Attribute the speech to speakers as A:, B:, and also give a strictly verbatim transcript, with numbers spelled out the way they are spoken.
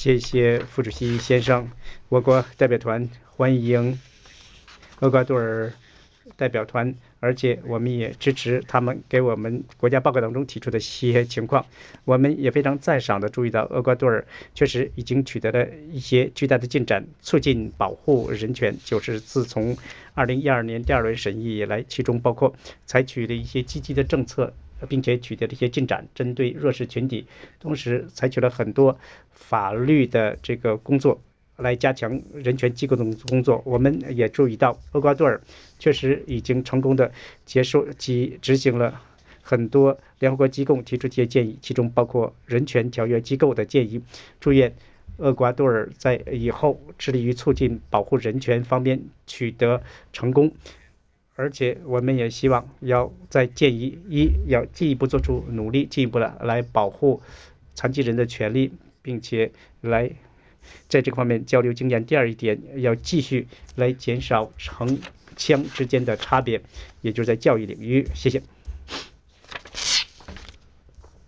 A: 谢谢副主席先生。我国代表团欢迎厄瓜多尔代表团，而且我们也支持他们给我们国家报告当中提出的一些情况。我们也非常赞赏的注意到，厄瓜多尔确实已经取得了一些巨大的进展，促进保护人权。就是自从二零一二年第二轮审议以来，其中包括采取了一些积极的政策，并且取得了一些进展，针对弱势群体，同时采取了很多法律的这个工作，来加强人权机构的工作。我们也注意到，厄瓜多尔确实已经成功的接受及执行了很多联合国机构提出的一些建议，其中包括人权条约机构的建议。祝愿厄瓜多尔在以后致力于促进保护人权方面取得成功。而且我们也希望要在建议一要进一步做出努力，进一步的来保护残疾人的权利，并且来在这个方面交流经验。第二一点，要继续来减少城乡之间的差别，也就是在教育领域。谢谢。